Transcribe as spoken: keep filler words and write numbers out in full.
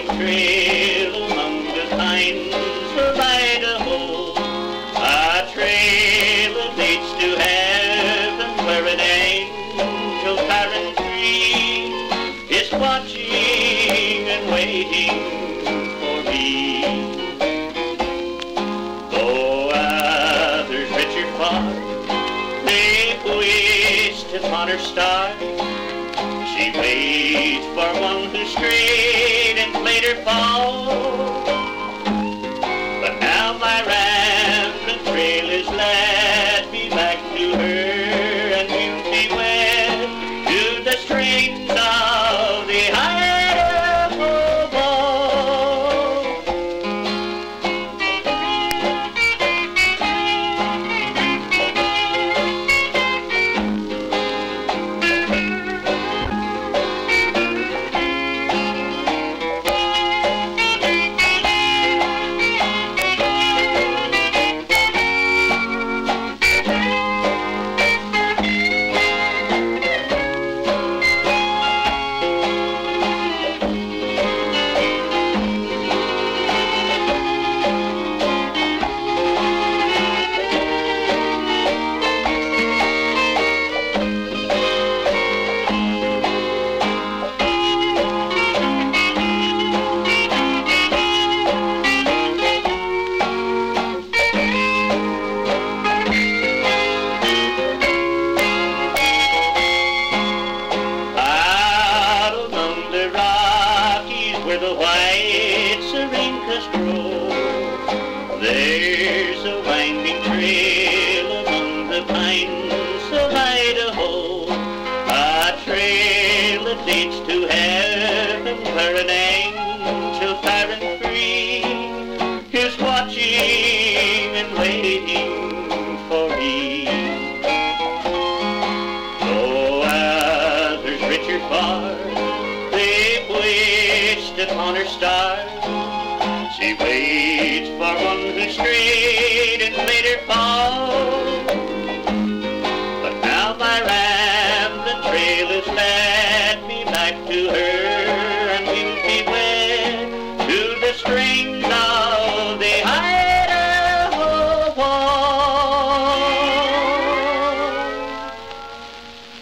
trail among the pines of Idaho, a trail that leads to heaven where an angel parent tree is watching and waiting for me. Though others rich or far, they've wished upon her star, she waits for one who strayed and played her fall. But now my rambling trail has led me back to her, and we'll be wed to the strains of the Idaho Ball. Where the white syringas grow, there's a winding trail among the pines of Idaho, a trail that leads to heaven where an angel fair and free is watching and waiting for me. Though others rich or far, they've wished upon her star, she waits for one who strayed and made her fall. But now my rambling trail has led me back to her,